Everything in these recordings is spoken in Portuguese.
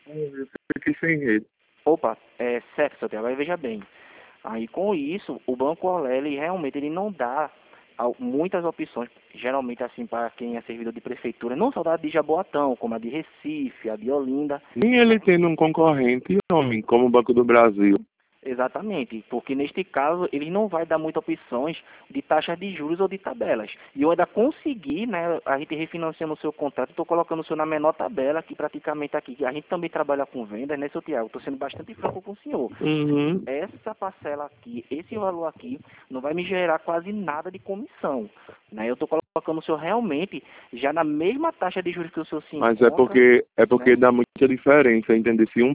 Eu fiquei sem rede. Opa, é certo, seu Tiago, aí veja bem. Aí com isso, o Banco Olé, ele realmente ele não dá muitas opções, geralmente assim para quem é servidor de prefeitura, não só da de Jaboatão, como a de Recife, a de Olinda. Nem ele tendo um concorrente, homem, como o Banco do Brasil. Exatamente, porque neste caso ele não vai dar muitas opções de taxas de juros ou de tabelas. E eu ainda consegui, né, a gente refinanciando o seu contrato, estou colocando o seu na menor tabela, que praticamente aqui, a gente também trabalha com vendas, né, seu Tiago? Estou sendo bastante franco com o senhor. Uhum. Essa parcela aqui, esse valor aqui, não vai me gerar quase nada de comissão, né? Eu estou colocando o senhor realmente já na mesma taxa de juros que o senhor se Mas encontra, é porque né? dá muita diferença, entender se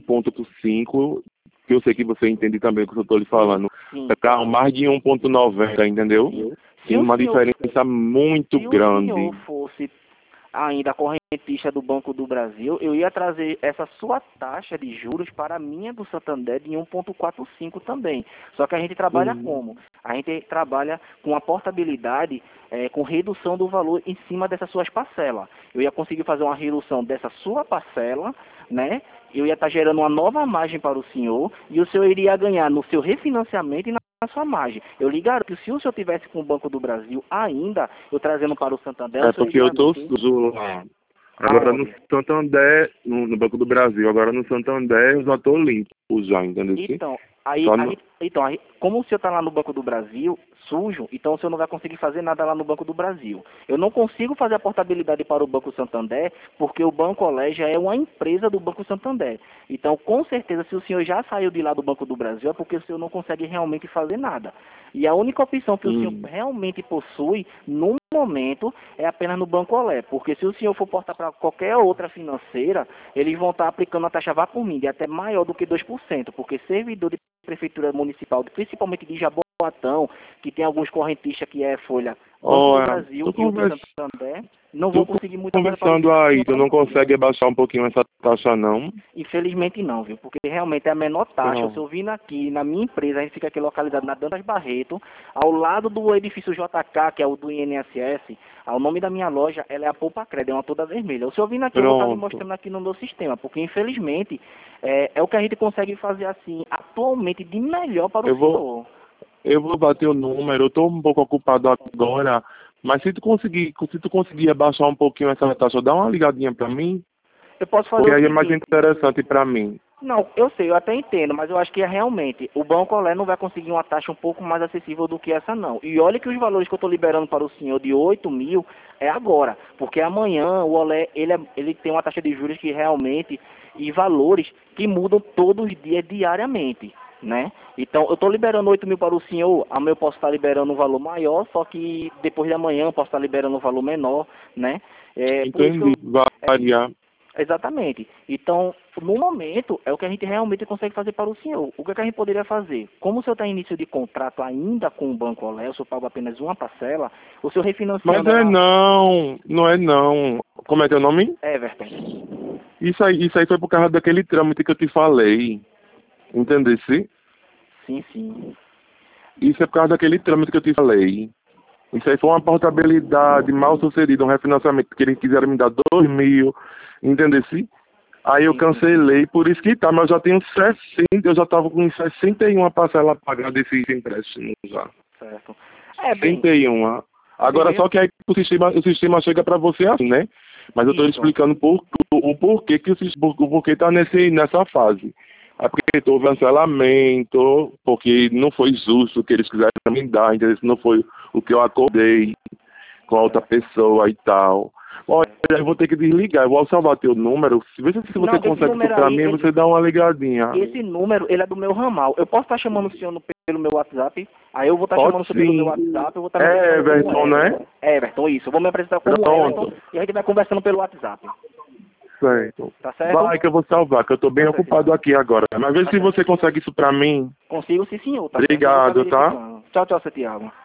1,5, que eu sei que você entende também o que eu estou lhe falando, Sim, para mais de 1,90, entendeu? sim. Se Tem o uma senhor, diferença muito se o senhor grande. fosse ainda correntista do Banco do Brasil, eu ia trazer essa sua taxa de juros para a minha do Santander de 1,45 também. Só que a gente trabalha Uhum. como? A gente trabalha com a portabilidade, com redução do valor em cima dessas suas parcelas. Eu ia conseguir fazer uma redução dessa sua parcela, né? Eu ia estar gerando uma nova margem para o senhor e o senhor iria ganhar no seu refinanciamento e na sua margem. Eu lhe garanto que se o senhor tivesse com o Banco do Brasil ainda, eu trazendo para o Santander, É o senhor porque iria eu tô ter sujo lá. Agora no aonde? Santander, no Banco do Brasil, agora no Santander eu já tô limpo já, entendeu? Então, Só no, como o senhor está lá no Banco do Brasil, sujo, então o senhor não vai conseguir fazer nada lá no Banco do Brasil. Eu não consigo fazer a portabilidade para o Banco Santander, porque o Banco Olé já é uma empresa do Banco Santander. Então, com certeza, se o senhor já saiu de lá do Banco do Brasil, é porque o senhor não consegue realmente fazer nada. E a única opção que o senhor realmente possui, no momento, é apenas no Banco Olé. Porque se o senhor for portar para qualquer outra financeira, eles vão estar aplicando a taxa vá por mim, de até maior do que 2%, porque servidor de prefeitura municipal, principalmente de Jaboatão, que tem alguns correntistas que é folha Banco do olha, Brasil e o de Santander, não vão tô conseguir muita coisa para o conversando aí, tu não consegue abaixar um pouquinho essa taxa não? Infelizmente não, viu? Porque realmente é a menor taxa. Se Pronto. eu vindo aqui na minha empresa, a gente fica aqui localizado na Dantas Barreto, ao lado do edifício JK, que é o do INSS, o nome da minha loja, ela é a Poupa Crédito, é uma toda vermelha. Se eu vindo aqui, eu vou estar lhe Pronto. mostrando aqui no meu sistema, porque infelizmente é o que a gente consegue fazer assim, atualmente, de melhor para o Eu vou, senhor. eu vou bater o número, eu tô um pouco ocupado agora, mas se tu conseguir abaixar um pouquinho essa taxa, dá uma ligadinha pra mim, Eu posso fazer porque o aí é mais seguinte. interessante pra mim. Não, eu sei, eu até entendo, mas eu acho que é realmente o Banco Olé não vai conseguir uma taxa um pouco mais acessível do que essa não. E olha que os valores que eu estou liberando para o senhor de 8 mil é agora, porque amanhã o Olé ele tem uma taxa de juros que realmente e valores que mudam todos os dias diariamente, né? Então eu estou liberando 8 mil para o senhor, amanhã eu posso estar liberando um valor maior, só que depois de amanhã eu posso estar liberando um valor menor, né? Por isso que Entendi, varia. exatamente. Então, no momento, é o que a gente realmente consegue fazer para o senhor. O que, é que a gente poderia fazer? Como o senhor está em início de contrato ainda com o Banco Olé, o senhor paga apenas uma parcela, o senhor Mas refinanciando é ela... não, não é não. Como é teu nome? Everton. Isso aí foi por causa daquele trâmite que eu te falei. Entendesse? Sim, sim. Isso é por causa daquele trâmite que eu te falei. Isso aí foi uma portabilidade mal sucedida, um refinanciamento que eles quiseram me dar 2 mil, entendesse? Aí eu Sim, sim, sim. cancelei, por isso que tá, mas eu já tenho 60, eu já tava com 61 parcela pagar desses empréstimos já. Certo. Bem, 61. Agora veja só que aí o sistema chega para você assim, né? Mas eu tô isso. explicando o porquê que o porquê tá nessa fase. É porque houve cancelamento, porque não foi justo o que eles quiseram me dar, entendeu? Não foi o que eu acordei com a outra pessoa e tal. Olha, eu vou ter que desligar, eu vou salvar teu número. Vê se você Não, esse consegue isso número pra aí, mim, você dá uma ligadinha. esse número, ele é do meu ramal. Eu posso estar chamando o senhor pelo meu WhatsApp? Aí eu vou estar Pode chamando o senhor pelo meu sim. WhatsApp, eu vou estar me É, apresentando como Everton, né? Everton. Everton, isso. Eu vou me apresentar como Everton Pronto. e a gente vai conversando pelo WhatsApp. Certo. Tá certo? Vai que eu vou salvar, que eu tô bem Tá certo, ocupado Tiago. aqui agora. Mas vê Tá se certo. você consegue isso pra mim. Consigo sim, senhor, tá certo? Eu vou estar Obrigado, tá? verificando. Tchau, tchau, seu Tiago.